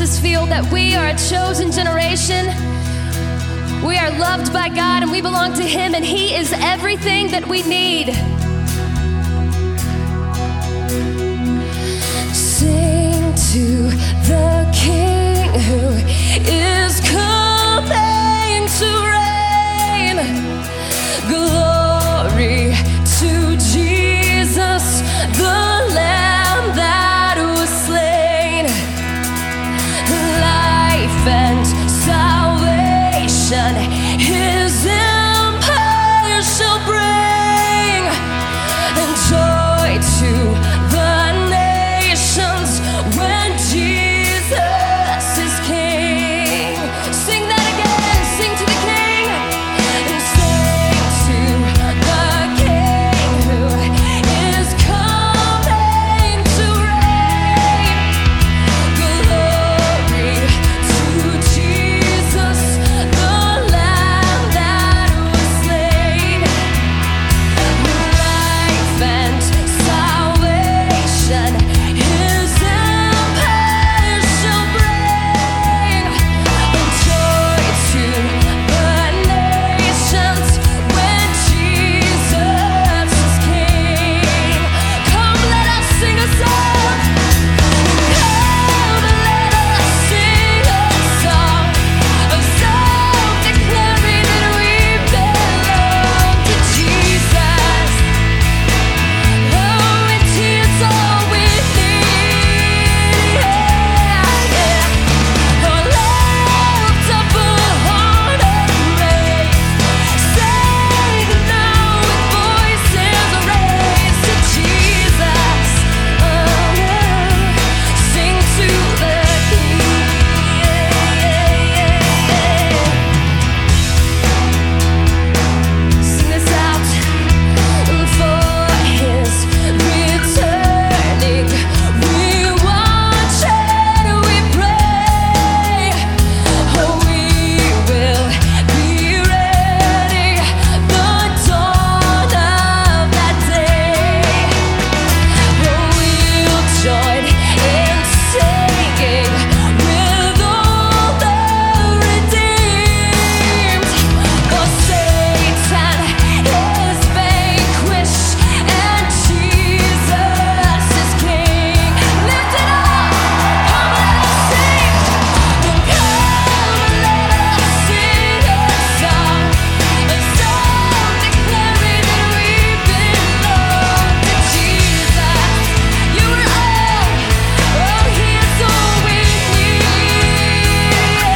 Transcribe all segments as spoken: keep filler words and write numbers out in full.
us feel that we are a chosen generation. We are loved by God and we belong to Him, and He is everything that we need. Sing to the King who is coming to reign. Glory to Jesus, the Lamb that was slain. Life and salvation His empire shall bring, and joy to the nations when Jesus is King. Sing that again, sing to the King, and sing to the King who is coming to reign. Glory to Jesus, the Lamb that was slain. Life and salvation His empire shall bring, and joy to the nations when Jesus is King. Come, let us sing a song. Come, let us sing a song, a song declaring that we belong to Jesus. Oh, and He is all we need. Yeah, yeah. Oh, lift up a heart of praise. Sing now with voices raised to Jesus. Oh, sing to the King. Sing this out. For His returning, we watch and we pray. Oh, we will be ready, the dawn of that day. Oh, we'll join in singing with all the redeemed. For Satan is vanquished and Jesus is King. Lift it up, come let us sing. Come let us sing a song, a song declaring that we belong to Jesus. You are all, oh, He is all we need.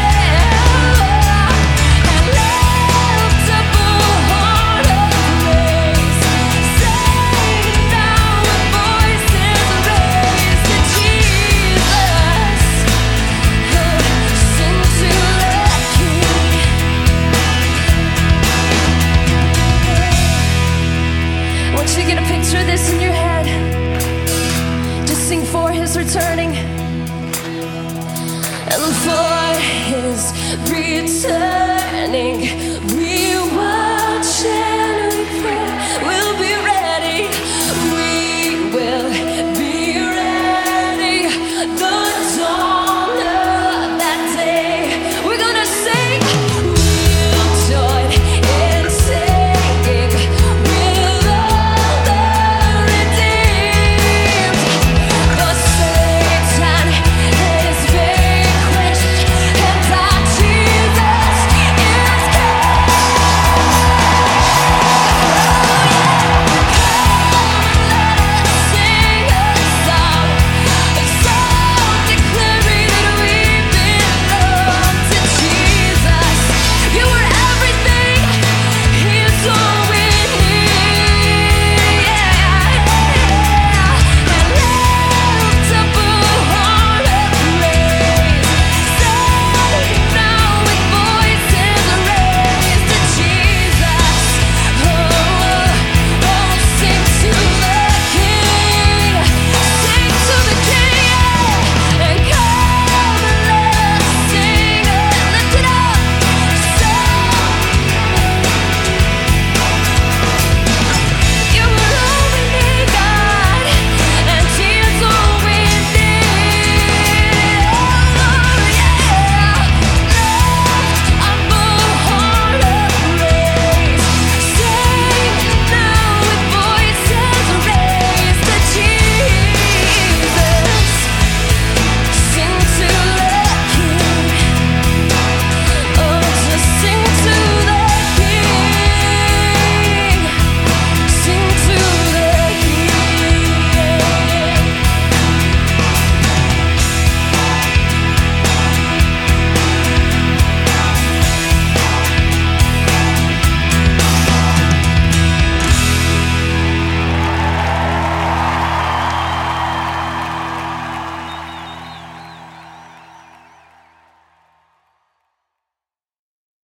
And lift up a heart of praise. Sing now with voices raised to Jesus. Sing to the King. I want you to get a picture of this in your head. Just sing for His returning, and for His returning, we